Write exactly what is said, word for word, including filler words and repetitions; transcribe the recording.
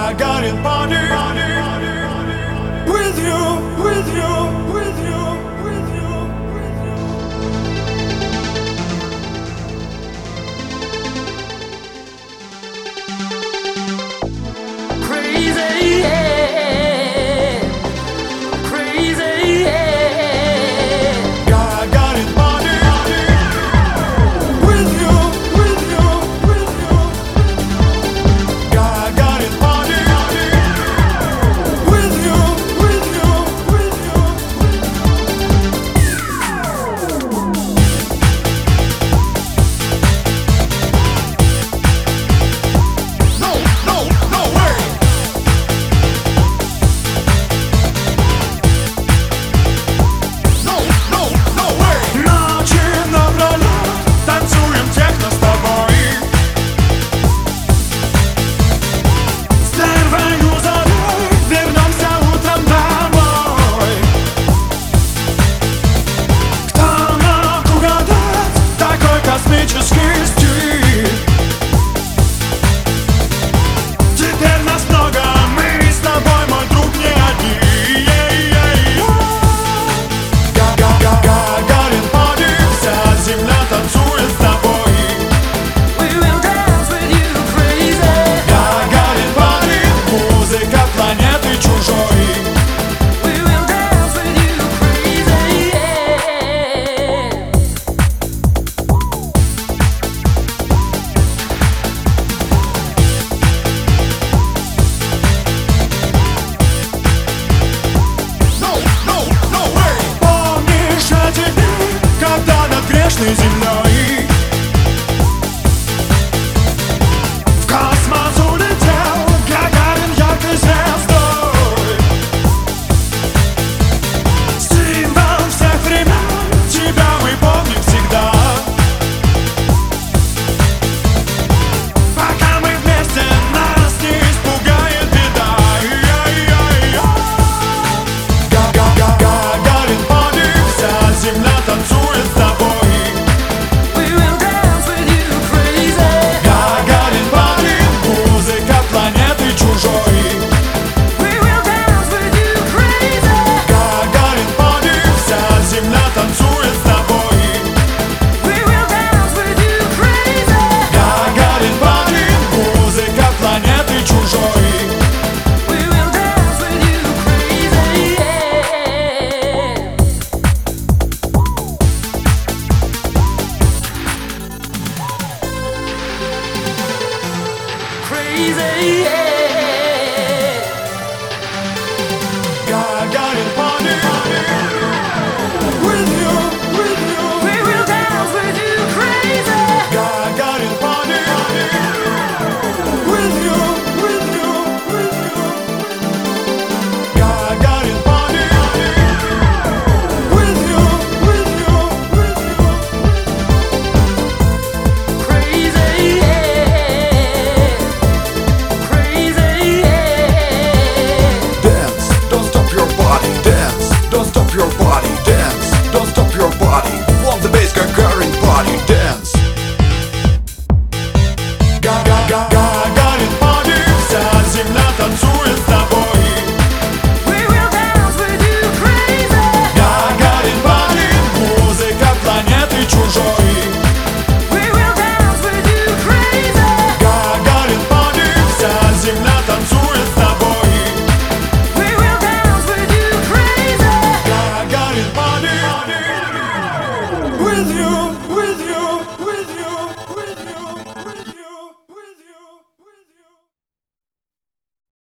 Gagarin party with you, with you, with you, with you, with you. Crazy, yeah. Crazy, yeah. Gagarin party with you, with you, with you. Gagarin party with you, with you, with you. No, no, no way. No, no, no way. Ночи напролёт танцуем техно с тобой. С первою зарей вернемся утром домой. Кто мог угадать такой космический стиль? Теперь нас много, мы с тобой, мой друг, не одни. Гагарин парty, вся земля танцует с тобой. We will dance with you, crazy. Гагарин парty, музыка планеты чужой. We will dance with you, crazy, yeah. No, no, no way. Помнишь эти дни, когда над грешной землей